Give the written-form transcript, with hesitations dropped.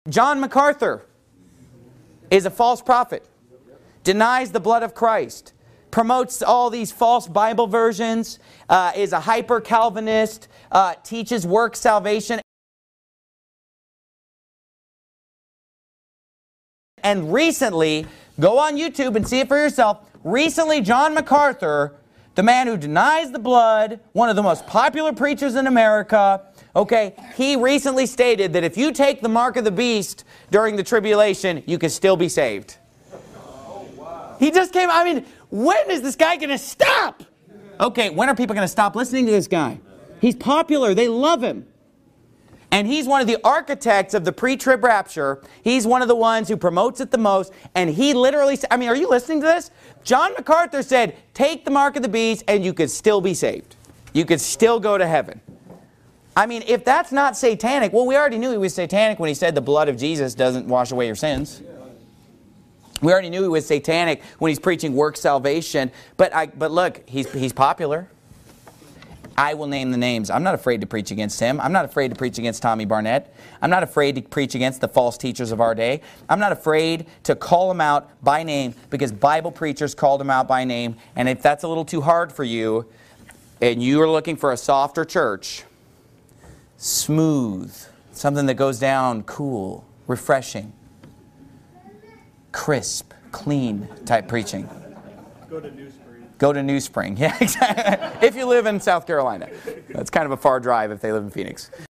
John MacArthur is a false prophet, denies the blood of Christ, promotes all these false Bible versions, is a hyper-Calvinist, teaches work salvation. And recently, go on YouTube and see it for yourself, recently John MacArthur, the man who denies the blood, one of the most popular preachers in America, okay, he recently stated that if you take the mark of the beast during the tribulation, you can still be saved. Oh, wow. He just came, I mean, when is this guy going to stop? Okay, when are people going to stop listening to this guy? He's popular. They love him. And he's one of the architects of the pre-trib rapture. He's one of the ones who promotes it the most. And he literally said, I mean, are you listening to this? John MacArthur said, take the mark of the beast and you could still be saved. You could still go to heaven. I mean, if that's not satanic, well, we already knew he was satanic when he said the blood of Jesus doesn't wash away your sins. We already knew he was satanic when he's preaching work salvation. But look, he's popular. I will name the names. I'm not afraid to preach against him. I'm not afraid to preach against Tommy Barnett. I'm not afraid to preach against the false teachers of our day. I'm not afraid to call them out by name because Bible preachers called them out by name. And if that's a little too hard for you and you are looking for a softer church, smooth, something that goes down cool, refreshing, crisp, clean type preaching. Go to New Spring. Go to New Spring. Yeah, exactly. If you live in South Carolina. That's kind of a far drive if they live in Phoenix.